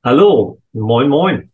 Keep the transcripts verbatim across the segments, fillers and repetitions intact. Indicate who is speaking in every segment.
Speaker 1: Hallo, moin, moin.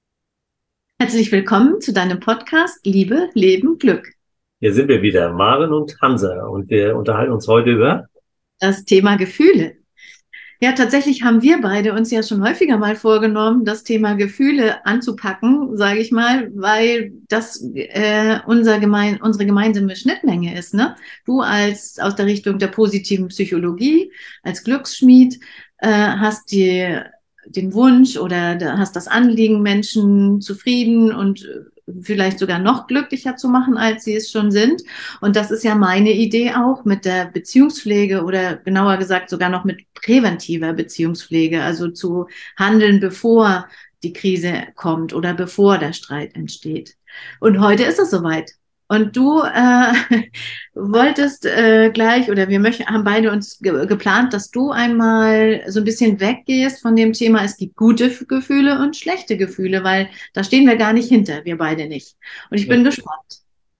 Speaker 2: Herzlich willkommen zu deinem Podcast Liebe, Leben, Glück.
Speaker 1: Hier sind wir wieder, Maren und Hansa, und wir unterhalten uns heute über.
Speaker 2: Das Thema Gefühle. Ja, tatsächlich haben wir beide uns ja schon häufiger mal vorgenommen, das Thema Gefühle anzupacken, sage ich mal, weil das äh, unser gemein, unsere gemeinsame Schnittmenge ist. Ne? Du als aus der Richtung der positiven Psychologie, als Glücksschmied, äh, hast die, den Wunsch oder hast das Anliegen, Menschen zufrieden und vielleicht sogar noch glücklicher zu machen, als sie es schon sind. Und das ist ja meine Idee auch mit der Beziehungspflege oder genauer gesagt sogar noch mit präventiver Beziehungspflege, also zu handeln, bevor die Krise kommt oder bevor der Streit entsteht. Und heute ist es soweit. Und du äh, wolltest äh, gleich, oder wir möchten, haben beide uns ge geplant, dass du einmal so ein bisschen weggehst von dem Thema, es gibt gute Gefühle und schlechte Gefühle, weil da stehen wir gar nicht hinter, wir beide nicht. Und ich bin gespannt.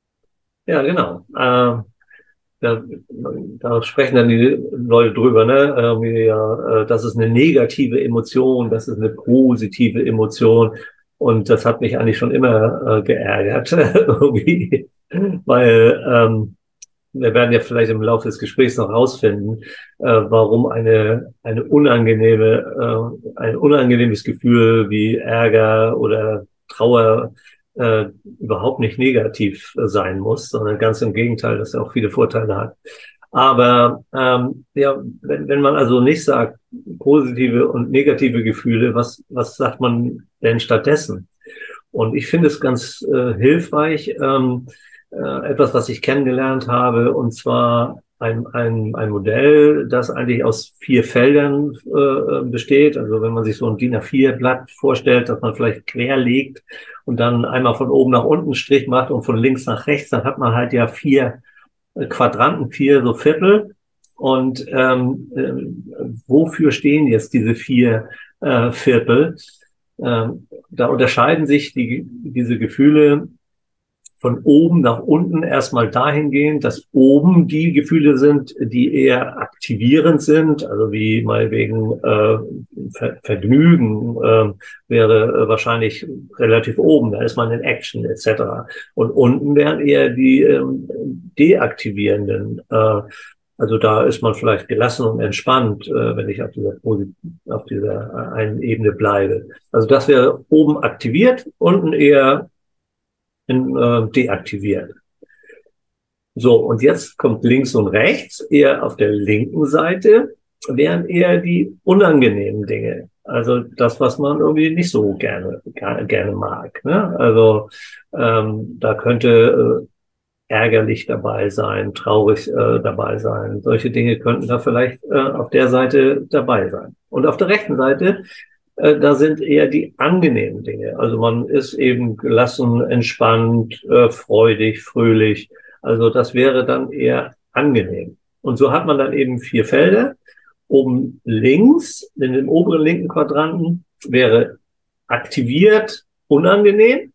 Speaker 1: Ja, genau. Äh, da, da sprechen dann die Leute drüber, ne? Irgendwie, ja, äh, das ist eine negative Emotion, das ist eine positive Emotion. Und das hat mich eigentlich schon immer äh, geärgert, irgendwie, weil ähm, wir werden ja vielleicht im Laufe des Gesprächs noch rausfinden, äh, warum eine, eine unangenehme, äh, ein unangenehmes Gefühl wie Ärger oder Trauer äh, überhaupt nicht negativ äh, sein muss, sondern ganz im Gegenteil, dass er auch viele Vorteile hat. Aber ähm, ja, wenn, wenn man also nicht sagt, positive und negative Gefühle, was, was sagt man denn stattdessen? Und ich finde es ganz äh, hilfreich, ähm, äh, etwas, was ich kennengelernt habe, und zwar ein, ein, ein Modell, das eigentlich aus vier Feldern äh, besteht. Also wenn man sich so ein D I N A vier Blatt vorstellt, das man vielleicht quer legt und dann einmal von oben nach unten einen Strich macht und von links nach rechts, dann hat man halt ja vier äh, Quadranten, vier so Viertel. Und ähm, äh, wofür stehen jetzt diese vier äh, Viertel? Ähm, da unterscheiden sich die, diese Gefühle von oben nach unten erstmal dahingehend, dass oben die Gefühle sind, die eher aktivierend sind, also wie mal wegen äh, Ver Vergnügen äh, wäre äh, wahrscheinlich relativ oben, da ist man in Action et cetera. Und unten wären eher die ähm, deaktivierenden. Äh, also da ist man vielleicht gelassen und entspannt, äh, wenn ich auf dieser, auf dieser einen Ebene bleibe. Also das wäre oben aktiviert, unten eher in, äh, deaktiviert. So, und jetzt kommt links und rechts, eher auf der linken Seite, wären eher die unangenehmen Dinge. Also das, was man irgendwie nicht so gerne, gerne mag. Ne? Also ähm, da könnte äh, ärgerlich dabei sein, traurig äh, dabei sein. Solche Dinge könnten da vielleicht äh, auf der Seite dabei sein. Und auf der rechten Seite, äh, da sind eher die angenehmen Dinge. Also man ist eben gelassen, entspannt, äh, freudig, fröhlich. Also das wäre dann eher angenehm. Und so hat man dann eben vier Felder. Oben links, in dem oberen linken Quadranten, wäre aktiviert, unangenehm.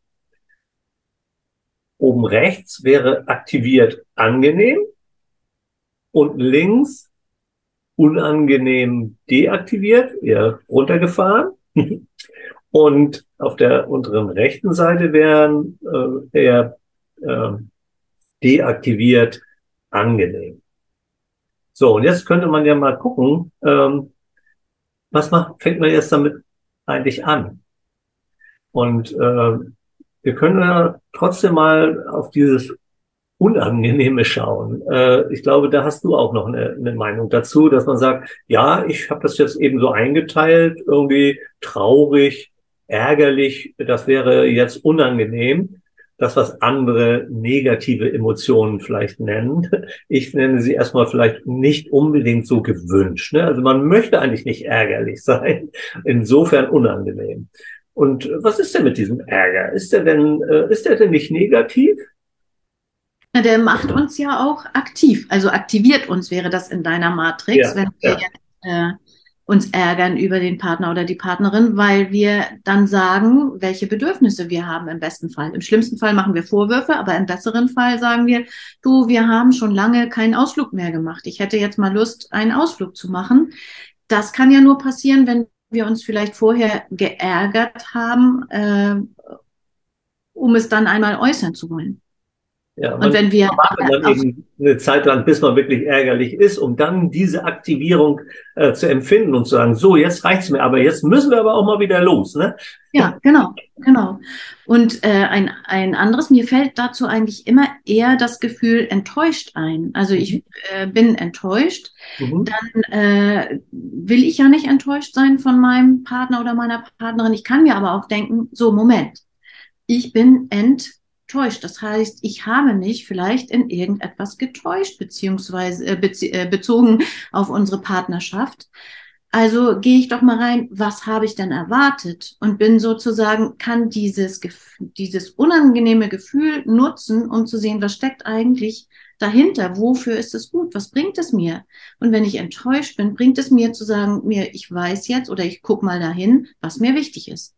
Speaker 1: Oben rechts wäre aktiviert, angenehm. Und links unangenehm deaktiviert, eher runtergefahren. Und auf der unteren rechten Seite wären äh, eher äh, deaktiviert, angenehm. So, und jetzt könnte man ja mal gucken, ähm, was macht, fängt man jetzt damit eigentlich an? Und äh, wir können ja trotzdem mal auf dieses Unangenehme schauen. Äh, ich glaube, da hast du auch noch eine, eine Meinung dazu, dass man sagt, ja, ich habe das jetzt eben so eingeteilt, irgendwie traurig, ärgerlich, das wäre jetzt unangenehm. Das, was andere negative Emotionen vielleicht nennen. Ich nenne sie erstmal vielleicht nicht unbedingt so gewünscht. Ne? Also man möchte eigentlich nicht ärgerlich sein, insofern unangenehm. Und was ist denn mit diesem Ärger? Ist der denn, äh, ist der denn nicht negativ?
Speaker 2: Ja, der macht uns ja auch aktiv, also aktiviert uns wäre das in deiner Matrix,
Speaker 1: Ja,
Speaker 2: wenn wir
Speaker 1: ja.
Speaker 2: jetzt äh, uns ärgern über den Partner oder die Partnerin, weil wir dann sagen, welche Bedürfnisse wir haben im besten Fall. Im schlimmsten Fall machen wir Vorwürfe, aber im besseren Fall sagen wir, du, wir haben schon lange keinen Ausflug mehr gemacht. Ich hätte jetzt mal Lust, einen Ausflug zu machen. Das kann ja nur passieren, wenn wir uns vielleicht vorher geärgert haben, äh, um es dann einmal äußern zu wollen.
Speaker 1: Ja,
Speaker 2: Und
Speaker 1: man
Speaker 2: wenn wir
Speaker 1: wartet dann
Speaker 2: auf,
Speaker 1: eben eine Zeit lang, bis man wirklich ärgerlich ist, um dann diese Aktivierung äh, zu empfinden und zu sagen, so, jetzt reicht's mir, aber jetzt müssen wir aber auch mal wieder los, ne?
Speaker 2: ja, genau, genau. Und äh, ein, ein anderes, mir fällt dazu eigentlich immer eher das Gefühl enttäuscht ein. Also
Speaker 1: Mhm.
Speaker 2: ich äh, bin enttäuscht,
Speaker 1: Mhm.
Speaker 2: dann äh, will ich ja nicht enttäuscht sein von meinem Partner oder meiner Partnerin. Ich kann mir aber auch denken, so, Moment, ich bin enttäuscht. Das heißt, ich habe mich vielleicht in irgendetwas getäuscht, beziehungsweise äh, bezie äh, bezogen auf unsere Partnerschaft. Also gehe ich doch mal rein, was habe ich denn erwartet? Und bin sozusagen, kann dieses, dieses unangenehme Gefühl nutzen, um zu sehen, was steckt eigentlich dahinter? Wofür ist es gut? Was bringt es mir? Und wenn ich enttäuscht bin, bringt es mir zu sagen, mir, ich weiß jetzt oder ich gucke mal dahin, was mir wichtig ist.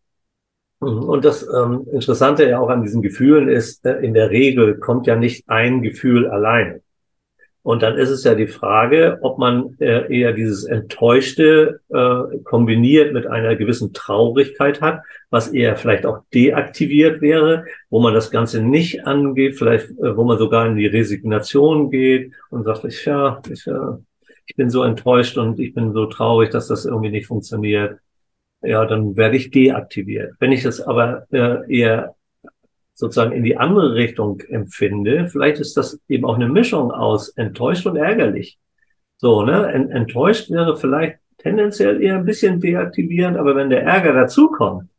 Speaker 1: Und das ähm, Interessante ja auch an diesen Gefühlen ist, äh, in der Regel kommt ja nicht ein Gefühl alleine. Und dann ist es ja die Frage, ob man äh, eher dieses Enttäuschte äh, kombiniert mit einer gewissen Traurigkeit hat, was eher vielleicht auch deaktiviert wäre, wo man das Ganze nicht angeht, vielleicht äh, wo man sogar in die Resignation geht und sagt, ich, ja, ich, äh, ich bin so enttäuscht und ich bin so traurig, dass das irgendwie nicht funktioniert. Ja, dann werde ich deaktiviert. Wenn ich das aber äh, eher sozusagen in die andere Richtung empfinde, vielleicht ist das eben auch eine Mischung aus enttäuscht und ärgerlich. So, ne? Enttäuscht wäre vielleicht tendenziell eher ein bisschen deaktivierend, aber wenn der Ärger dazukommt,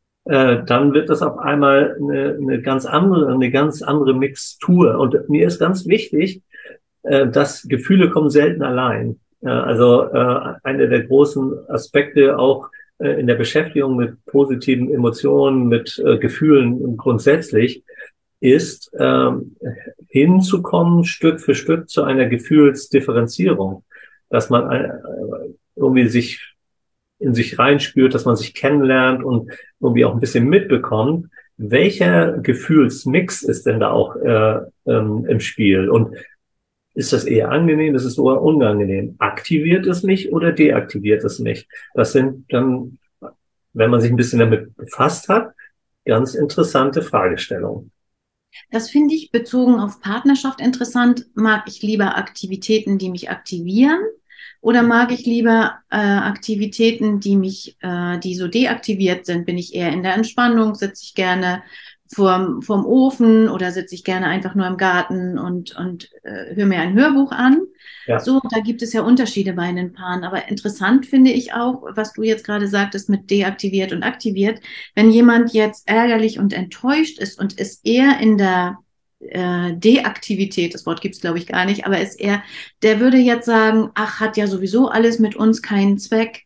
Speaker 1: äh, dann wird das auf einmal eine, eine ganz andere, eine ganz andere Mixtur. Und mir ist ganz wichtig, äh, dass Gefühle kommen selten allein. Äh, also äh, einer der großen Aspekte auch äh, in der Beschäftigung mit positiven Emotionen, mit äh, Gefühlen grundsätzlich ist, ähm, hinzukommen, Stück für Stück zu einer Gefühlsdifferenzierung, dass man äh, irgendwie sich in sich reinspürt, dass man sich kennenlernt und irgendwie auch ein bisschen mitbekommt, welcher Gefühlsmix ist denn da auch äh, ähm, im Spiel und ist das eher angenehm, ist es sogar unangenehm? Aktiviert es mich oder deaktiviert es mich? Das sind dann, wenn man sich ein bisschen damit befasst hat, ganz interessante Fragestellungen.
Speaker 2: Das finde ich bezogen auf Partnerschaft interessant. Mag ich lieber Aktivitäten, die mich aktivieren, oder mag ich lieber äh, Aktivitäten, die mich, äh, die so deaktiviert sind? Bin ich eher in der Entspannung? Sitze ich gerne vorm, vorm Ofen oder sitze ich gerne einfach nur im Garten und, und äh, höre mir ein Hörbuch an?
Speaker 1: Ja.
Speaker 2: So, da gibt es ja Unterschiede bei den Paaren. Aber interessant finde ich auch, was du jetzt gerade sagtest mit deaktiviert und aktiviert. Wenn jemand jetzt ärgerlich und enttäuscht ist und ist eher in der äh, Deaktivität, das Wort gibt es glaube ich gar nicht, aber ist eher, der würde jetzt sagen, ach, hat ja sowieso alles mit uns keinen Zweck,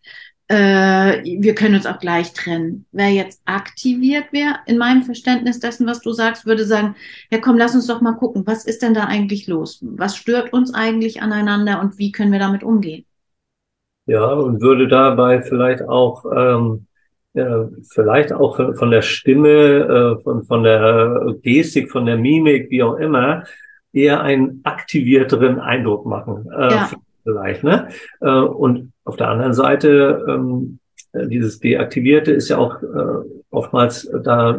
Speaker 2: äh, wir können uns auch gleich trennen. Wer jetzt aktiviert wäre, in meinem Verständnis dessen, was du sagst, würde sagen, ja komm, lass uns doch mal gucken, was ist denn da eigentlich los? Was stört uns eigentlich aneinander und wie können wir damit umgehen?
Speaker 1: Ja, und würde dabei vielleicht auch, ähm, äh, vielleicht auch von von der Stimme, äh, von, von der Gestik, von der Mimik, wie auch immer, eher einen aktivierteren Eindruck machen, äh,
Speaker 2: Ja,
Speaker 1: vielleicht, ne? Äh, und auf der anderen Seite, ähm, äh, dieses Deaktivierte ist ja auch äh, oftmals da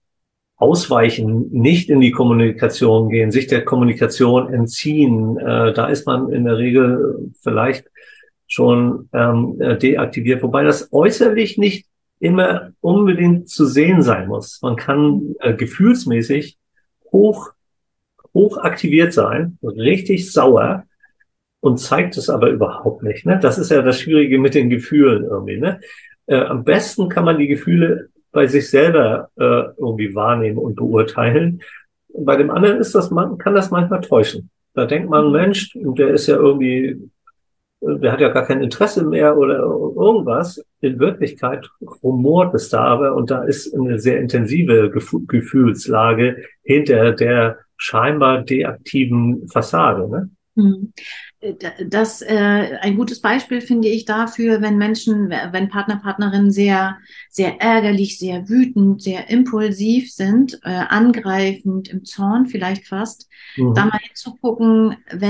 Speaker 1: ausweichen, nicht in die Kommunikation gehen, sich der Kommunikation entziehen. Äh, da ist man in der Regel vielleicht schon ähm, äh, deaktiviert, wobei das äußerlich nicht immer unbedingt zu sehen sein muss. Man kann äh, gefühlsmäßig hoch, hoch aktiviert sein, richtig sauer und zeigt es aber überhaupt nicht. Ne? Das ist ja das Schwierige mit den Gefühlen irgendwie. Ne? Äh, am besten kann man die Gefühle bei sich selber äh, irgendwie wahrnehmen und beurteilen. Bei dem anderen ist das, man kann das manchmal täuschen. Da denkt man, Mensch, der ist ja irgendwie, der hat ja gar kein Interesse mehr oder irgendwas. In Wirklichkeit rumort es da aber und da ist eine sehr intensive Gef Gefühlslage hinter der scheinbar deaktiven Fassade. Ne?
Speaker 2: hm. Das äh, ein gutes Beispiel finde ich dafür, wenn Menschen, wenn Partner, Partnerinnen sehr, sehr ärgerlich, sehr wütend, sehr impulsiv sind, äh, angreifend, im Zorn vielleicht fast, da
Speaker 1: Mhm.
Speaker 2: mal hinzugucken, wenn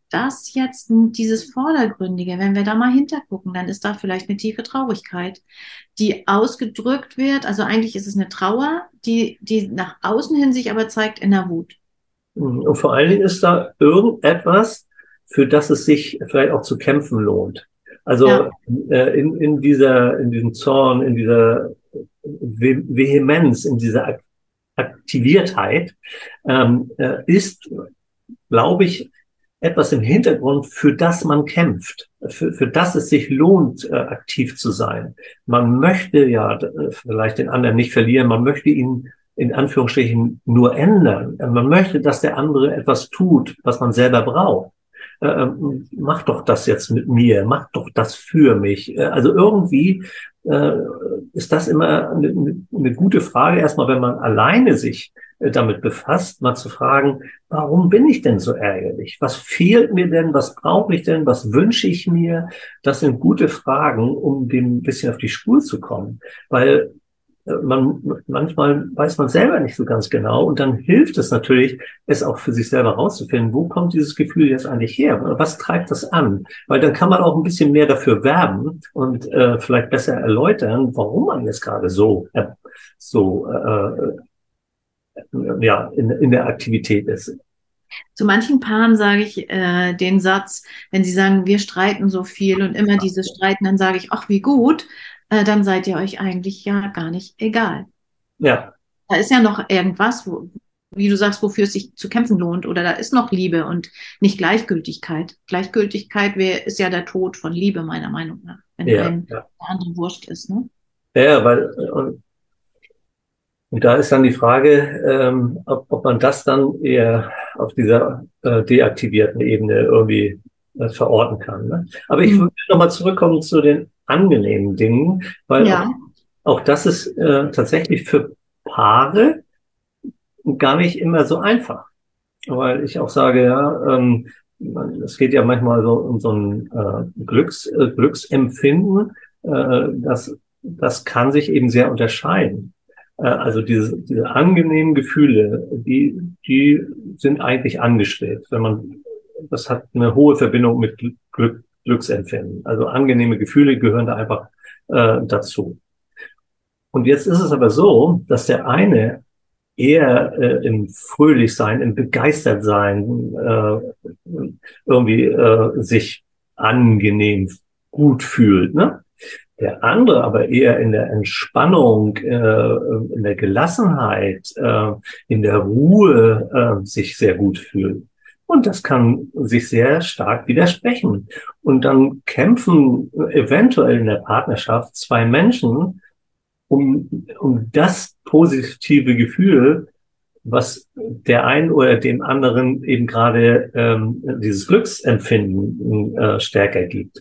Speaker 2: das jetzt dieses Vordergründige, wenn wir da mal hintergucken, dann ist da vielleicht eine tiefe Traurigkeit, die ausgedrückt wird. Also eigentlich ist es eine Trauer, die, die nach außen hin sich aber zeigt in der Wut.
Speaker 1: Und vor allen Dingen ist da irgendetwas, für das es sich vielleicht auch zu kämpfen lohnt. Also
Speaker 2: Ja.
Speaker 1: äh, in, in dieser, in diesem Zorn, in dieser Ve Vehemenz, in dieser Ak Aktiviertheit ähm, äh, ist, glaube ich, etwas im Hintergrund, für das man kämpft, für, für das es sich lohnt, äh, aktiv zu sein. Man möchte ja äh, vielleicht den anderen nicht verlieren, man möchte ihn in Anführungsstrichen nur ändern. Man möchte, dass der andere etwas tut, was man selber braucht. Äh, mach doch das jetzt mit mir, mach doch das für mich. Äh, also irgendwie äh, ist das immer eine, eine gute Frage, erstmal, wenn man alleine sich äh, damit befasst, mal zu fragen, warum bin ich denn so ärgerlich? Was fehlt mir denn? Was brauche ich denn? Was wünsche ich mir? Das sind gute Fragen, um dem ein bisschen auf die Spur zu kommen. Weil man, manchmal weiß man selber nicht so ganz genau und dann hilft es natürlich, es auch für sich selber rauszufinden, wo kommt dieses Gefühl jetzt eigentlich her? Was treibt das an? Weil dann kann man auch ein bisschen mehr dafür werben und äh, vielleicht besser erläutern, warum man jetzt gerade so, äh, so äh, ja, in, in der Aktivität ist.
Speaker 2: Zu manchen Paaren sage ich äh, den Satz, wenn sie sagen, wir streiten so viel und immer dieses Streiten, dann sage ich, ach, wie gut, äh, dann seid ihr euch eigentlich ja gar nicht egal.
Speaker 1: Ja.
Speaker 2: Da ist ja noch irgendwas, wo, wie du sagst, wofür es sich zu kämpfen lohnt, oder da ist noch Liebe und nicht Gleichgültigkeit. Gleichgültigkeit wär, ist ja der Tod von Liebe, meiner Meinung nach, wenn
Speaker 1: Ja,
Speaker 2: ein
Speaker 1: ja.
Speaker 2: der andere wurscht ist, ne?
Speaker 1: Ja, weil und, und da ist dann die Frage, ähm, ob, ob man das dann eher auf dieser äh, deaktivierten Ebene irgendwie äh, verorten kann. Ne? Aber ich
Speaker 2: Hm.
Speaker 1: würde nochmal zurückkommen zu den angenehmen Dingen, weil
Speaker 2: Ja.
Speaker 1: auch, auch das ist äh, tatsächlich für Paare gar nicht immer so einfach. Weil ich auch sage, ja, ähm, es geht ja manchmal so um so ein äh, Glücks, äh, Glücksempfinden, äh, das, das kann sich eben sehr unterscheiden. Äh, also diese, diese angenehmen Gefühle, die, die sind eigentlich angestrebt. Wenn man, das hat eine hohe Verbindung mit Glück, Glücksempfinden. Also angenehme Gefühle gehören da einfach äh, dazu. Und jetzt ist es aber so, dass der eine eher äh, im Fröhlichsein, im Begeistertsein äh, irgendwie äh, sich angenehm gut fühlt, ne? Der andere aber eher in der Entspannung, äh, in der Gelassenheit, äh, in der Ruhe äh, sich sehr gut fühlt. Und das kann sich sehr stark widersprechen. Und dann kämpfen eventuell in der Partnerschaft zwei Menschen um, um das positive Gefühl, was der einen oder dem anderen eben gerade ähm, dieses Glücksempfinden äh, stärker gibt.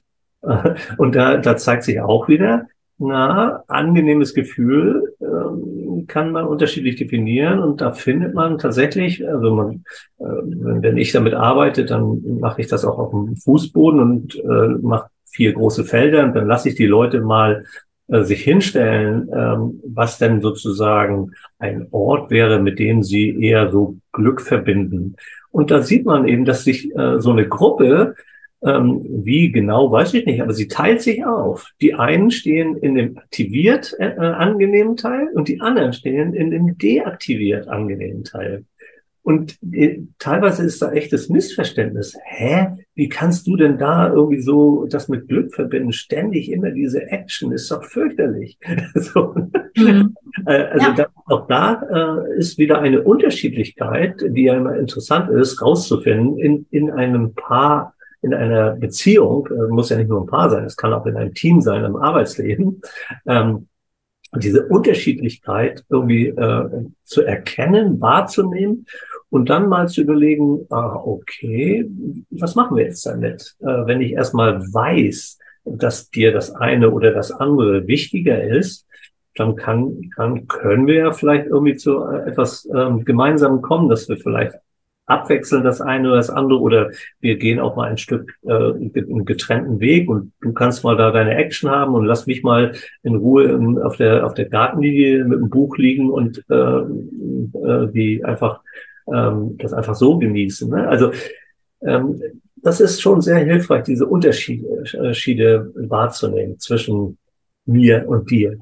Speaker 1: Und da, da zeigt sich auch wieder, na, angenehmes Gefühl ähm, kann man unterschiedlich definieren und da findet man tatsächlich, also man, äh, wenn, wenn ich damit arbeite, dann mache ich das auch auf dem Fußboden und äh, mache vier große Felder und dann lasse ich die Leute mal äh, sich hinstellen, ähm, was denn sozusagen ein Ort wäre, mit dem sie eher so Glück verbinden. Und da sieht man eben, dass sich äh, so eine Gruppe, ähm, wie genau, weiß ich nicht, aber sie teilt sich auf. Die einen stehen in dem aktiviert äh, angenehmen Teil und die anderen stehen in dem deaktiviert angenehmen Teil. Und äh, teilweise ist da echtes Missverständnis. Hä? Wie kannst du denn da irgendwie so das mit Glück verbinden? Ständig immer diese Action ist doch fürchterlich. So.
Speaker 2: Mhm.
Speaker 1: Also
Speaker 2: Ja.
Speaker 1: da, auch da äh, ist wieder eine Unterschiedlichkeit, die ja immer interessant ist, rauszufinden in, in einem Paar, in einer Beziehung, äh, muss ja nicht nur ein Paar sein, es kann auch in einem Team sein, im Arbeitsleben, ähm, diese Unterschiedlichkeit irgendwie äh, zu erkennen, wahrzunehmen und dann mal zu überlegen, ah, okay, was machen wir jetzt damit? Äh, wenn ich erstmal weiß, dass dir das eine oder das andere wichtiger ist, dann kann, kann, können wir ja vielleicht irgendwie zu äh, etwas ähm, Gemeinsamem kommen, dass wir vielleicht abwechseln das eine oder das andere oder wir gehen auch mal ein Stück äh, einen getrennten Weg und du kannst mal da deine Action haben und lass mich mal in Ruhe in, auf der auf der Gartenlinie mit dem Buch liegen und äh, äh, die einfach ähm, das einfach so genießen. Ne? Also ähm, das ist schon sehr hilfreich, diese Unterschiede, Unterschiede wahrzunehmen zwischen mir und dir.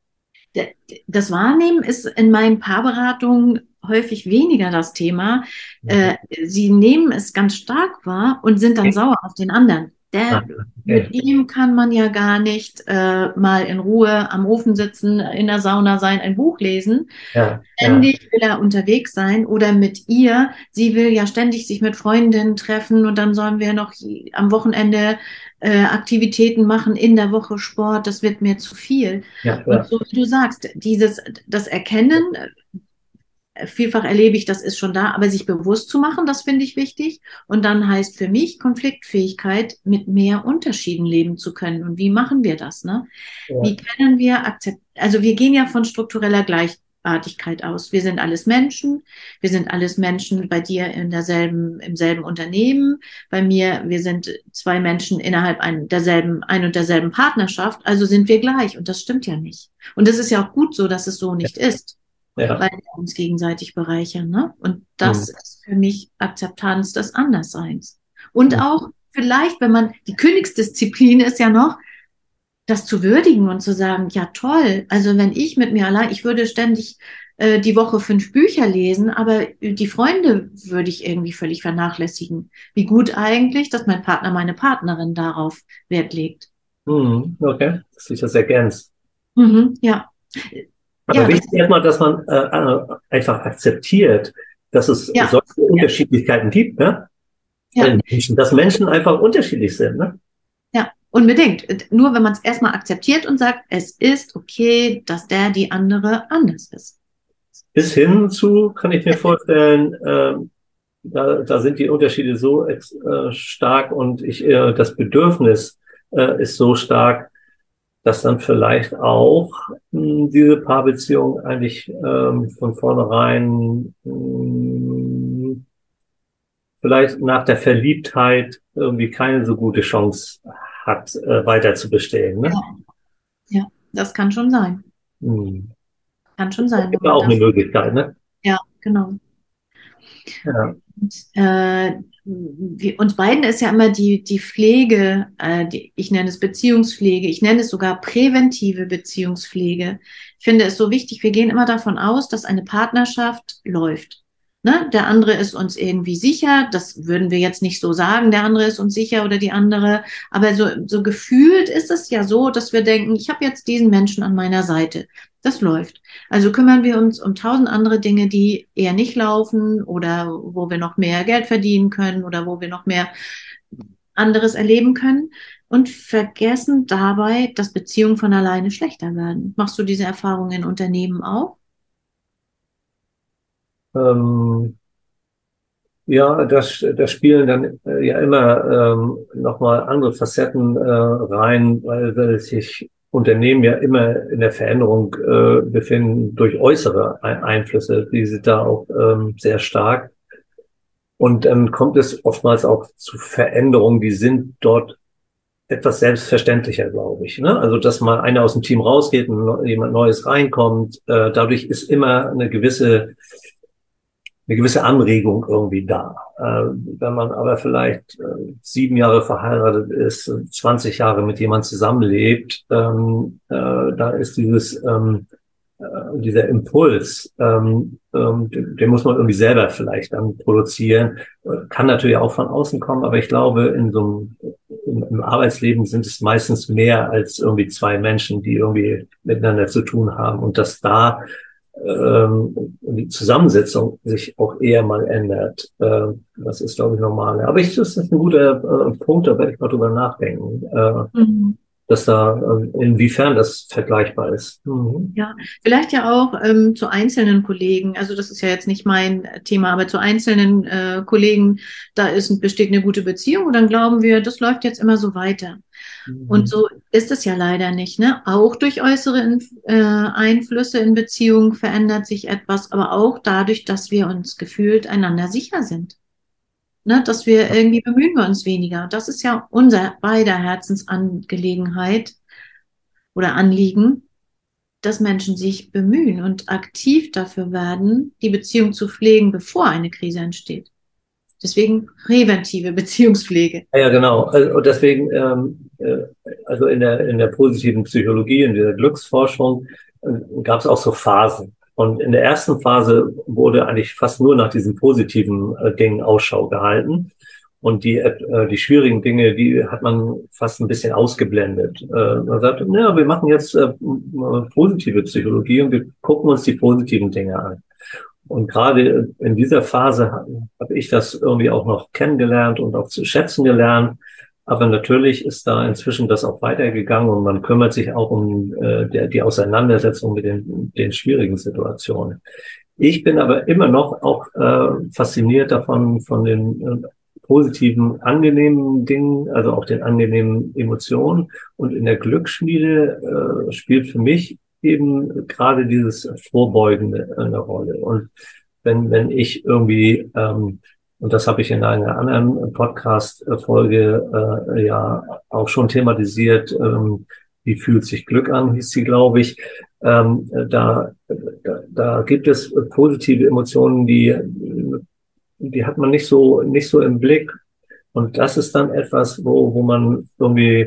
Speaker 2: Das Wahrnehmen ist in meinen Paarberatungen häufig weniger das Thema.
Speaker 1: Mhm.
Speaker 2: Sie nehmen es ganz stark wahr und sind dann sauer auf den anderen.
Speaker 1: Ah,
Speaker 2: Der,
Speaker 1: okay.
Speaker 2: mit ihm kann man ja gar nicht äh, mal in Ruhe am Ofen sitzen, in der Sauna sein, ein Buch lesen.
Speaker 1: Ja, ja,
Speaker 2: Ständig will er unterwegs sein oder mit ihr. Sie will ja ständig sich mit Freundinnen treffen und dann sollen wir noch am Wochenende äh, Aktivitäten machen, in der Woche Sport. Das wird mir zu viel.
Speaker 1: ja,
Speaker 2: Und
Speaker 1: ja.
Speaker 2: so wie du sagst, dieses, das Erkennen, äh, vielfach erlebe ich, das ist schon da, aber sich bewusst zu machen, das finde ich wichtig. Und dann heißt für mich Konfliktfähigkeit, mit mehr Unterschieden leben zu können. Und wie machen wir das, ne?
Speaker 1: Ja.
Speaker 2: Wie können wir akzeptieren, also wir gehen ja von struktureller Gleichartigkeit aus. Wir sind alles Menschen. Wir sind alles Menschen bei dir in derselben, im selben Unternehmen. Bei mir, wir sind zwei Menschen innerhalb ein, derselben, ein und derselben Partnerschaft. Also sind wir gleich. Und das stimmt ja nicht. Und es ist ja auch gut so, dass es so nicht ist,
Speaker 1: Ja.
Speaker 2: weil wir uns gegenseitig bereichern, ne? Und
Speaker 1: Hm.
Speaker 2: das ist für mich Akzeptanz des Andersseins. Und
Speaker 1: Hm.
Speaker 2: auch vielleicht, wenn man, die Königsdisziplin ist ja noch, das zu würdigen und zu sagen, ja toll, also wenn ich mit mir allein, ich würde ständig äh, die Woche fünf Bücher lesen, aber die Freunde würde ich irgendwie völlig vernachlässigen. Wie gut eigentlich, dass mein Partner, meine Partnerin darauf Wert legt.
Speaker 1: Hm. Okay, dass sich das ergänzt.
Speaker 2: Mhm, ja.
Speaker 1: Aber
Speaker 2: Ja, das,
Speaker 1: wichtig ist erstmal, dass man äh, äh, einfach akzeptiert, dass es
Speaker 2: ja,
Speaker 1: solche Unterschiedlichkeiten gibt, ne?
Speaker 2: ja,
Speaker 1: In Menschen, dass Menschen einfach unterschiedlich sind, ne?
Speaker 2: ja, unbedingt. Nur wenn man es erstmal akzeptiert und sagt, es ist okay, dass der die andere anders ist.
Speaker 1: Bis hin zu, kann ich mir vorstellen, ähm, da, da sind die Unterschiede so ex, äh, stark und ich, äh, das Bedürfnis äh, ist so stark, dass dann vielleicht auch mh, diese Paarbeziehung eigentlich ähm, von vornherein mh, vielleicht nach der Verliebtheit irgendwie keine so gute Chance hat, äh, weiter zu bestehen. Ne?
Speaker 2: Ja, ja, das kann schon sein.
Speaker 1: Hm.
Speaker 2: Kann schon
Speaker 1: Das
Speaker 2: sein, wenn
Speaker 1: ist
Speaker 2: man
Speaker 1: auch eine
Speaker 2: das,
Speaker 1: Möglichkeit. Ne?
Speaker 2: ja, genau.
Speaker 1: Ja.
Speaker 2: Und, äh, wir, uns beiden ist ja immer die, die Pflege, äh, die, ich nenne es Beziehungspflege, ich nenne es sogar präventive Beziehungspflege. Ich finde es so wichtig, wir gehen immer davon aus, dass eine Partnerschaft läuft. Ne? Der andere ist uns irgendwie sicher, das würden wir jetzt nicht so sagen, der andere ist uns sicher oder die andere, aber so, so gefühlt ist es ja so, dass wir denken, ich habe jetzt diesen Menschen an meiner Seite. Das läuft. Also kümmern wir uns um tausend andere Dinge, die eher nicht laufen oder wo wir noch mehr Geld verdienen können oder wo wir noch mehr anderes erleben können und vergessen dabei, dass Beziehungen von alleine schlechter werden. Machst du diese Erfahrung in Unternehmen auch?
Speaker 1: Ähm, Ja, das, das spielen dann äh, ja immer ähm, nochmal andere Facetten äh, rein, weil, weil sich Unternehmen ja immer in der Veränderung äh, befinden durch äußere Ein- Einflüsse, die sind da auch ähm, sehr stark. Und dann kommt es oftmals auch zu Veränderungen, die sind dort etwas selbstverständlicher, glaube ich. Ne? Also, dass mal einer aus dem Team rausgeht und jemand Neues reinkommt, äh, dadurch ist immer eine gewisse eine gewisse Anregung irgendwie da. Äh, wenn man aber vielleicht äh, sieben Jahre verheiratet ist, zwanzig Jahre mit jemand zusammenlebt, ähm, äh, da ist dieses ähm, äh, dieser Impuls, ähm, ähm, den, den muss man irgendwie selber vielleicht dann produzieren. Kann natürlich auch von außen kommen, aber ich glaube, in so einem, im, im Arbeitsleben sind es meistens mehr als irgendwie zwei Menschen, die irgendwie miteinander zu tun haben und dass da ähm, die Zusammensetzung sich auch eher mal ändert. Ähm, das ist, glaube ich, normal. Aber ich, das ist ein guter äh, Punkt, da werde ich mal drüber nachdenken, äh,
Speaker 2: Mhm.
Speaker 1: dass da, äh, inwiefern das vergleichbar ist. Mhm.
Speaker 2: Ja, vielleicht ja auch ähm, zu einzelnen Kollegen. Also das ist ja jetzt nicht mein Thema, aber zu einzelnen äh, Kollegen, da ist, besteht eine gute Beziehung und dann glauben wir, das läuft jetzt immer so weiter. Und
Speaker 1: Mhm.
Speaker 2: so ist es ja leider nicht, ne? Auch durch äußere Inf äh, Einflüsse in Beziehungen verändert sich etwas, aber auch dadurch, dass wir uns gefühlt einander sicher sind. Ne? Dass wir irgendwie bemühen wir uns weniger. Das ist ja unser beider Herzensangelegenheit oder Anliegen, dass Menschen sich bemühen und aktiv dafür werden, die Beziehung zu pflegen, bevor eine Krise entsteht. Deswegen präventive Beziehungspflege.
Speaker 1: Ja, ja, genau. Also, und deswegen, ähm, äh, also in der, in der positiven Psychologie, in der Glücksforschung, äh, gab es auch so Phasen. Und in der ersten Phase wurde eigentlich fast nur nach diesen positiven äh, Dingen Ausschau gehalten. Und die, äh, die schwierigen Dinge, die hat man fast ein bisschen ausgeblendet. Äh, man sagte, ja, wir machen jetzt äh, positive Psychologie und wir gucken uns die positiven Dinge an. Und gerade in dieser Phase habe hab ich das irgendwie auch noch kennengelernt und auch zu schätzen gelernt. Aber natürlich ist da inzwischen das auch weitergegangen und man kümmert sich auch um äh, der, die Auseinandersetzung mit den, den schwierigen Situationen. Ich bin aber immer noch auch äh, fasziniert davon, von den äh, positiven, angenehmen Dingen, also auch den angenehmen Emotionen. Und in der Glücksschmiede äh, spielt für mich eben gerade dieses Vorbeugende eine Rolle. Und wenn, wenn ich irgendwie, ähm, und das habe ich in einer anderen Podcast-Folge äh, ja auch schon thematisiert, ähm, wie fühlt sich Glück an, hieß sie, glaube ich. Ähm, da, da, da gibt es positive Emotionen, die, die hat man nicht so, nicht so im Blick. Und das ist dann etwas, wo, wo man irgendwie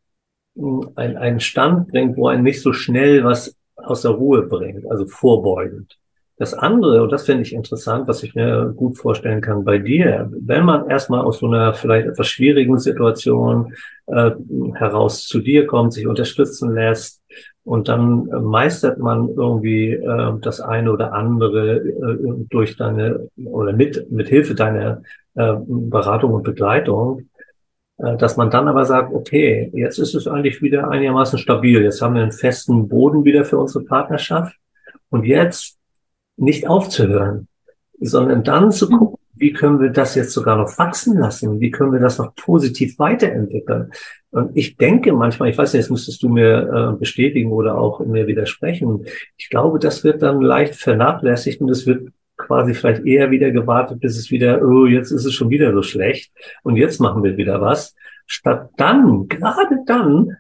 Speaker 1: ein, einen Stand bringt, wo einen nicht so schnell was aus der Ruhe bringt, also vorbeugend. Das andere, und das finde ich interessant, was ich mir gut vorstellen kann bei dir, wenn man erstmal aus so einer vielleicht etwas schwierigen Situation äh, heraus zu dir kommt, sich unterstützen lässt und dann äh, meistert man irgendwie äh, das eine oder andere äh, durch deine oder mit mit Hilfe deiner äh, Beratung und Begleitung, dass man dann aber sagt, okay, jetzt ist es eigentlich wieder einigermaßen stabil. Jetzt haben wir einen festen Boden wieder für unsere Partnerschaft. Und jetzt nicht aufzuhören, sondern dann zu gucken, wie können wir das jetzt sogar noch wachsen lassen? Wie können wir das noch positiv weiterentwickeln? Und ich denke manchmal, ich weiß nicht, jetzt müsstest du mir äh, bestätigen oder auch mir widersprechen. Ich glaube, das wird dann leicht vernachlässigt und es wird quasi vielleicht eher wieder gewartet, bis es wieder, oh, jetzt ist es schon wieder so schlecht und jetzt machen wir wieder was, statt dann, gerade dann,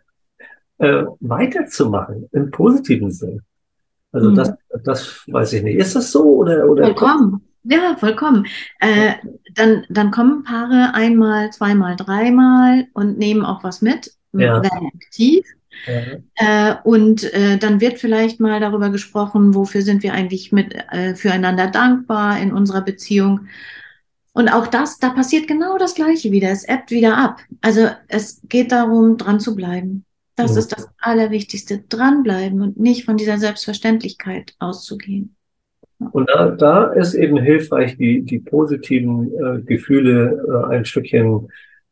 Speaker 1: äh, weiterzumachen im positiven Sinn. Also das,
Speaker 2: Mhm.
Speaker 1: das weiß ich nicht. Ist das so oder oder
Speaker 2: Vollkommen. Ja, vollkommen. Äh, dann, dann kommen Paare einmal, zweimal, dreimal und nehmen auch was mit,
Speaker 1: ja,
Speaker 2: werden aktiv.
Speaker 1: ja,
Speaker 2: Äh, und äh, dann wird vielleicht mal darüber gesprochen, wofür sind wir eigentlich mit äh, füreinander dankbar in unserer Beziehung. Und auch das, da passiert genau das Gleiche wieder. Es ebbt wieder ab. Also es geht darum, dran zu bleiben. Das ist das Allerwichtigste, dranbleiben und nicht von dieser Selbstverständlichkeit auszugehen. Ja.
Speaker 1: und da, da ist eben hilfreich, die, die positiven äh, Gefühle äh, ein Stückchen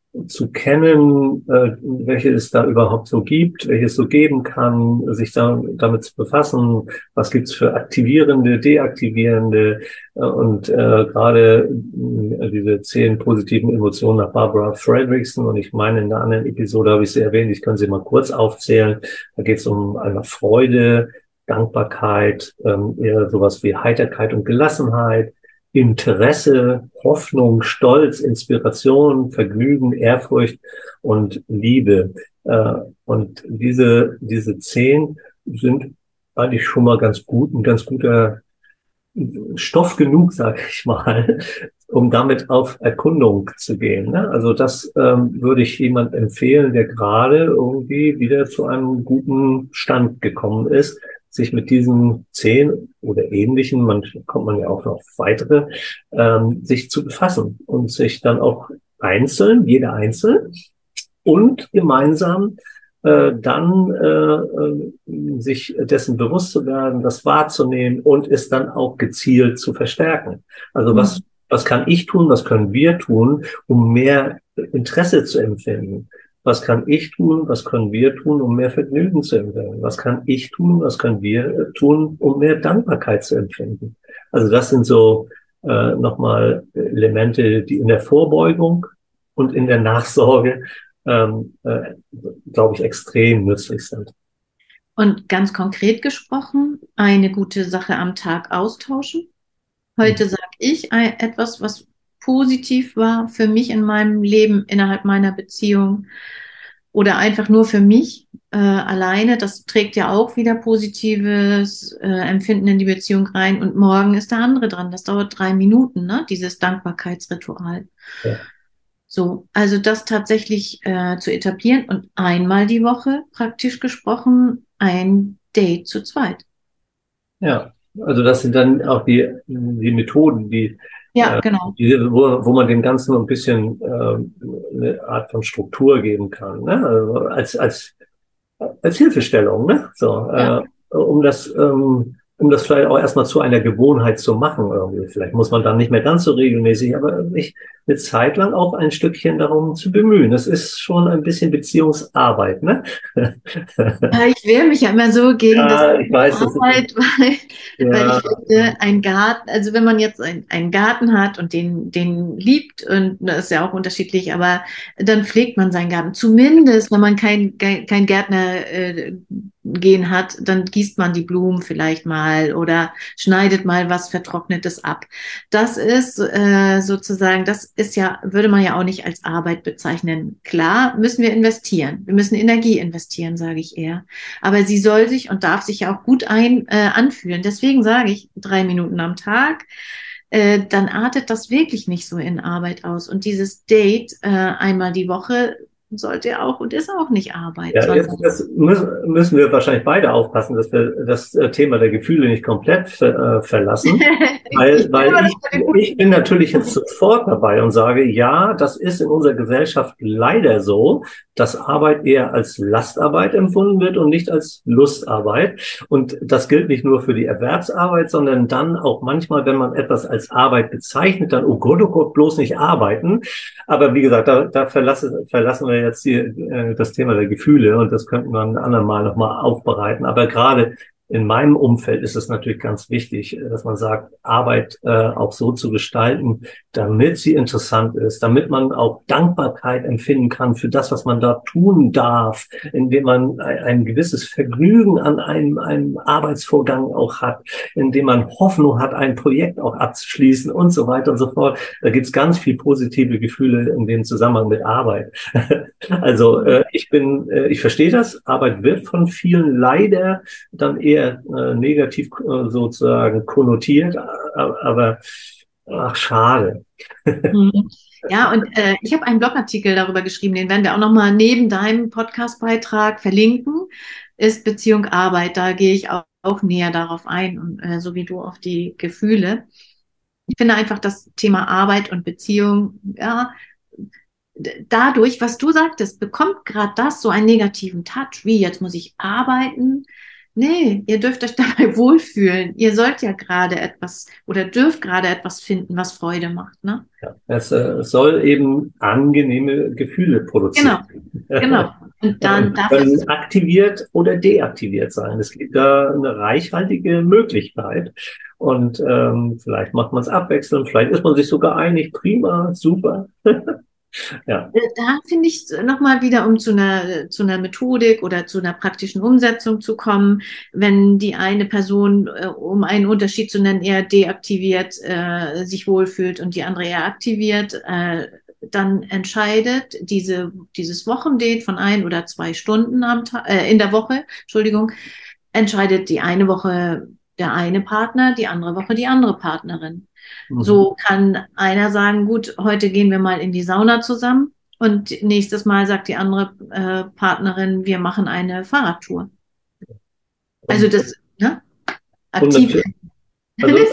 Speaker 1: zu kennen, äh, welche es da überhaupt so gibt, welche es so geben kann, sich da, damit zu befassen, was gibt's für aktivierende, deaktivierende äh, und äh, gerade äh, diese zehn positiven Emotionen nach Barbara Fredrickson und ich meine, in einer anderen Episode habe ich sie erwähnt, ich kann sie mal kurz aufzählen, da geht es um einmal Freude, Dankbarkeit, ähm, eher sowas wie Heiterkeit und Gelassenheit, Interesse, Hoffnung, Stolz, Inspiration, Vergnügen, Ehrfurcht und Liebe. Äh, und diese, diese zehn sind eigentlich schon mal ganz gut, ein ganz guter Stoff genug, sage ich mal, um damit auf Erkundung zu gehen. Ne? Also das ähm, würde ich jemand empfehlen, der gerade irgendwie wieder zu einem guten Stand gekommen ist, sich mit diesen zehn oder ähnlichen, man kommt man ja auch noch auf weitere, ähm, sich zu befassen und sich dann auch einzeln, jeder einzeln und gemeinsam äh, dann äh, äh, sich dessen bewusst zu werden, das wahrzunehmen und es dann auch gezielt zu verstärken. Also was,
Speaker 2: Mhm.
Speaker 1: was kann ich tun, was können wir tun, um mehr Interesse zu empfinden? Was kann ich tun, was können wir tun, um mehr Vergnügen zu empfinden? Was kann ich tun, was können wir tun, um mehr Dankbarkeit zu empfinden? Also das sind so äh, nochmal Elemente, die in der Vorbeugung und in der Nachsorge ähm, äh, glaube ich, extrem nützlich sind.
Speaker 2: Und ganz konkret gesprochen, eine gute Sache am Tag austauschen. Heute sage ich ein- etwas, was positiv war für mich in meinem Leben innerhalb meiner Beziehung. oder einfach nur für mich äh, alleine. Das trägt ja auch wieder positives äh, Empfinden in die Beziehung rein. Und morgen ist der andere dran. Das dauert drei Minuten, ne? Dieses Dankbarkeitsritual.
Speaker 1: Ja.
Speaker 2: So, also das tatsächlich äh, zu etablieren und einmal die Woche praktisch gesprochen ein Date zu zweit.
Speaker 1: Ja, also das sind dann auch die, die Methoden, die,
Speaker 2: Ja,
Speaker 1: äh,
Speaker 2: genau.
Speaker 1: die wo, wo man dem Ganzen ein bisschen äh, eine Art von Struktur geben kann, ne? Also als, als, als Hilfestellung, ne? So,
Speaker 2: Ja.
Speaker 1: äh, um das, ähm, um das vielleicht auch erstmal zu einer Gewohnheit zu machen irgendwie. Vielleicht muss man dann nicht mehr ganz so regelmäßig, aber sich eine Zeit lang auch ein Stückchen darum zu bemühen. Das ist schon ein bisschen Beziehungsarbeit, ne?
Speaker 2: Ja, ich wehre mich ja immer so gegen das
Speaker 1: Ja, ich weiß, das ist,
Speaker 2: Arbeit, weil, weil ich
Speaker 1: ja,
Speaker 2: finde, ein Garten, also wenn man jetzt ein, einen Garten hat und den, den liebt, und das ist ja auch unterschiedlich, aber dann pflegt man seinen Garten. Zumindest, wenn man kein, kein, kein Gärtner äh, gehen hat, dann gießt man die Blumen vielleicht mal oder schneidet mal was Vertrocknetes ab. Das ist äh, sozusagen, das ist ja, würde man ja auch nicht als Arbeit bezeichnen. Klar, müssen wir investieren. Wir müssen Energie investieren, sage ich eher. Aber sie soll sich und darf sich ja auch gut ein, äh, anfühlen. Deswegen sage ich drei Minuten am Tag. Äh, dann artet das wirklich nicht so in Arbeit aus. Und dieses Date äh, einmal die Woche sollte auch und ist auch nicht Arbeit,
Speaker 1: ja,
Speaker 2: sondern
Speaker 1: jetzt das müssen, müssen wir wahrscheinlich beide aufpassen, dass wir das äh, Thema der Gefühle nicht komplett ver, äh, verlassen.
Speaker 2: ich
Speaker 1: Weil,
Speaker 2: bin
Speaker 1: weil
Speaker 2: immer das
Speaker 1: ich,
Speaker 2: bei den guten
Speaker 1: ich bin natürlich jetzt sofort dabei und sage, ja, das ist in unserer Gesellschaft leider so, dass Arbeit eher als Lastarbeit empfunden wird und nicht als Lustarbeit. Und das gilt nicht nur für die Erwerbsarbeit, sondern dann auch manchmal, wenn man etwas als Arbeit bezeichnet, dann, oh Gott, oh Gott, bloß nicht arbeiten. Aber wie gesagt, da, da verlassen, verlassen wir jetzt hier äh, das Thema der Gefühle und das könnten wir ein andermal nochmal aufbereiten. Aber gerade in meinem Umfeld ist es natürlich ganz wichtig, dass man sagt, Arbeit äh, auch so zu gestalten, damit sie interessant ist, damit man auch Dankbarkeit empfinden kann für das, was man da tun darf, indem man ein, ein gewisses Vergnügen an einem, einem Arbeitsvorgang auch hat, indem man Hoffnung hat, ein Projekt auch abzuschließen und so weiter und so fort. Da gibt's ganz viel positive Gefühle in dem Zusammenhang mit Arbeit. Also äh, ich bin, äh, ich verstehe das. Arbeit wird von vielen leider dann eher äh, negativ äh, sozusagen konnotiert, aber, aber ach, schade.
Speaker 2: Mhm. Ja, und äh, ich habe einen Blogartikel darüber geschrieben, den werden wir auch nochmal neben deinem Podcastbeitrag verlinken, ist Beziehung Arbeit. Da gehe ich auch, auch näher darauf ein, und, äh, so wie du auf die Gefühle. Ich finde einfach das Thema Arbeit und Beziehung, ja, dadurch, was du sagtest, bekommt gerade das so einen negativen Touch, wie jetzt muss ich arbeiten. Nee, ihr dürft euch dabei wohlfühlen. Ihr sollt ja gerade etwas oder dürft gerade etwas finden, was Freude macht, ne?
Speaker 1: Ja, es äh, soll eben angenehme Gefühle
Speaker 2: Genau,
Speaker 1: produzieren.
Speaker 2: genau. Und dann
Speaker 1: Und die
Speaker 2: darf es,
Speaker 1: können aktiviert oder deaktiviert sein. Es gibt da eine reichhaltige Möglichkeit. Und ähm, vielleicht macht man es abwechselnd, vielleicht ist man sich sogar einig, prima, super. Ja.
Speaker 2: da finde ich nochmal wieder, um zu einer, zu einer Methodik oder zu einer praktischen Umsetzung zu kommen, wenn die eine Person, äh, um einen Unterschied zu nennen, eher deaktiviert äh, sich wohlfühlt und die andere eher aktiviert, äh, dann entscheidet diese, dieses Wochendate von ein oder zwei Stunden am Tag, äh, in der Woche, Entschuldigung, entscheidet die eine Woche der eine Partner, die andere Woche die andere Partnerin.
Speaker 1: Mhm.
Speaker 2: So kann einer sagen, gut, heute gehen wir mal in die Sauna zusammen, und nächstes Mal sagt die andere äh, Partnerin, wir machen eine Fahrradtour. Also
Speaker 1: Und,
Speaker 2: das, ne,
Speaker 1: und
Speaker 2: aktiv.
Speaker 1: natürlich, also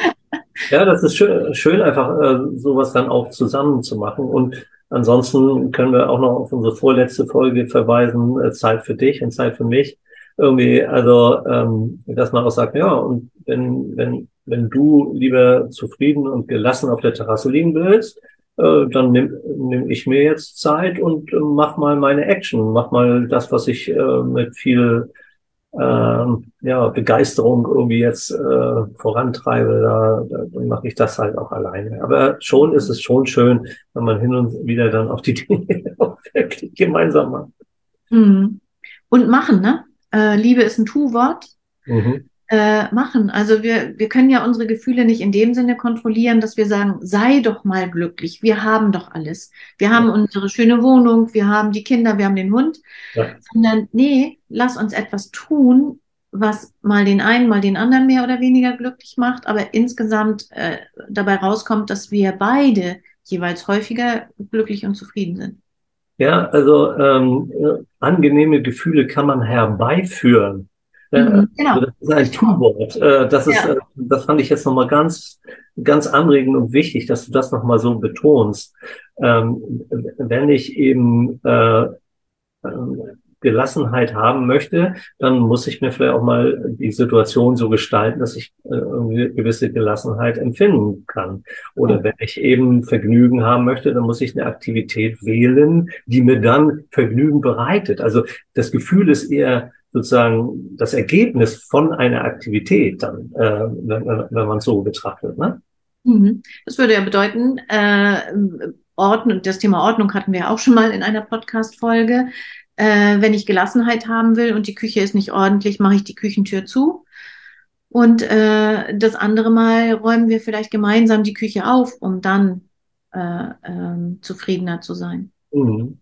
Speaker 1: ja, das ist schön, schön einfach äh, sowas dann auch zusammen zu machen. Und ansonsten können wir auch noch auf unsere vorletzte Folge verweisen, äh, Zeit für dich und Zeit für mich. Irgendwie, also ähm, dass man auch sagt, ja, und wenn, wenn, wenn du lieber zufrieden und gelassen auf der Terrasse liegen willst, äh, dann nimm, nimm ich mir jetzt Zeit und äh, mach mal meine Action, mach mal das, was ich äh, mit viel ähm, ja, Begeisterung irgendwie jetzt äh, vorantreibe, da, da, dann mache ich das halt auch alleine. Aber schon ist es schon schön, wenn man hin und wieder dann auch die Dinge auch wirklich gemeinsam macht.
Speaker 2: Mhm. Und machen, ne? Äh, Liebe ist ein Tu-Wort.
Speaker 1: Mhm.
Speaker 2: äh, machen. Also wir, wir können ja unsere Gefühle nicht in dem Sinne kontrollieren, dass wir sagen, sei doch mal glücklich, wir haben doch alles. Wir haben unsere schöne Wohnung, wir haben die Kinder, wir haben den Hund,
Speaker 1: Ja.
Speaker 2: sondern nee, lass uns etwas tun, was mal den einen, mal den anderen mehr oder weniger glücklich macht, aber insgesamt äh, dabei rauskommt, dass wir beide jeweils häufiger glücklich und zufrieden sind.
Speaker 1: Ja, also ähm, äh, angenehme Gefühle kann man herbeiführen. Äh,
Speaker 2: Mhm, genau.
Speaker 1: also das ist ein Tu-Wort. Äh, das ist,
Speaker 2: Ja.
Speaker 1: äh, das fand ich jetzt nochmal ganz, ganz anregend und wichtig, dass du das nochmal so betonst. Ähm, wenn ich eben äh, ähm, Gelassenheit haben möchte, dann muss ich mir vielleicht auch mal die Situation so gestalten, dass ich äh, irgendwie gewisse Gelassenheit empfinden kann. Oder wenn ich eben Vergnügen haben möchte, dann muss ich eine Aktivität wählen, die mir dann Vergnügen bereitet. Also das Gefühl ist eher sozusagen das Ergebnis von einer Aktivität dann, äh, wenn, wenn man es so betrachtet, ne?
Speaker 2: Mhm. Das würde ja bedeuten, äh, Ordnung, das Thema Ordnung hatten wir auch schon mal in einer Podcast-Folge. Äh, wenn ich Gelassenheit haben will und die Küche ist nicht ordentlich, mache ich die Küchentür zu. Und äh, das andere Mal räumen wir vielleicht gemeinsam die Küche auf, um dann äh, ähm, zufriedener zu sein.
Speaker 1: Mhm.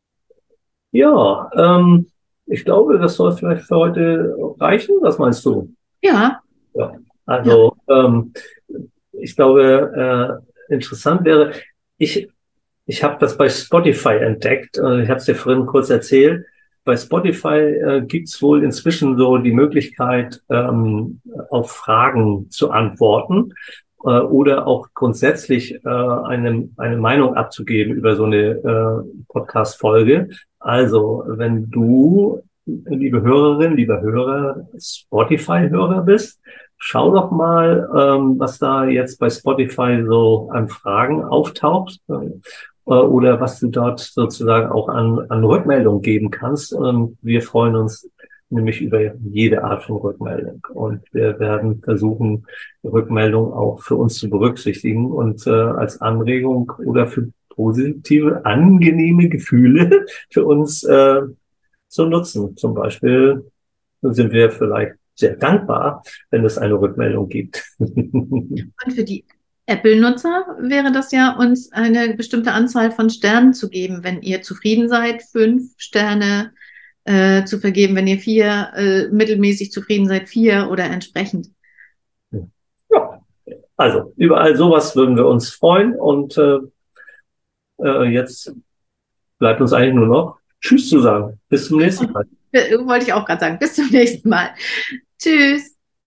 Speaker 1: Ja, ähm, ich glaube, das soll vielleicht für heute reichen. Was meinst du?
Speaker 2: Ja,
Speaker 1: Ja,
Speaker 2: ja.
Speaker 1: also ähm, ich glaube, äh, interessant wäre, ich, ich habe das bei Spotify entdeckt, äh, ich habe es dir vorhin kurz erzählt. Bei Spotify äh, gibt's wohl inzwischen so die Möglichkeit, ähm, auf Fragen zu antworten äh, oder auch grundsätzlich äh, eine, eine Meinung abzugeben über so eine äh, Podcast-Folge. Also, wenn du, liebe Hörerin, lieber Hörer, Spotify-Hörer bist, schau doch mal, ähm, was da jetzt bei Spotify so an Fragen auftaucht, äh, oder was du dort sozusagen auch an, an Rückmeldung geben kannst. Und wir freuen uns nämlich über jede Art von Rückmeldung. Und wir werden versuchen, die Rückmeldung auch für uns zu berücksichtigen und äh, als Anregung oder für positive, angenehme Gefühle für uns äh, zu nutzen. Zum Beispiel sind wir vielleicht sehr dankbar, wenn es eine Rückmeldung gibt.
Speaker 2: Und für die Apple-Nutzer wäre das ja, uns eine bestimmte Anzahl von Sternen zu geben. Wenn ihr zufrieden seid, fünf Sterne äh, zu vergeben. Wenn ihr vier äh, mittelmäßig zufrieden seid, vier oder entsprechend.
Speaker 1: Ja, also überall sowas würden wir uns freuen und äh, äh, jetzt bleibt uns eigentlich nur noch Tschüss zu sagen. Bis zum nächsten Mal.
Speaker 2: Äh, Wollte ich auch gerade sagen. Bis zum nächsten Mal. Tschüss.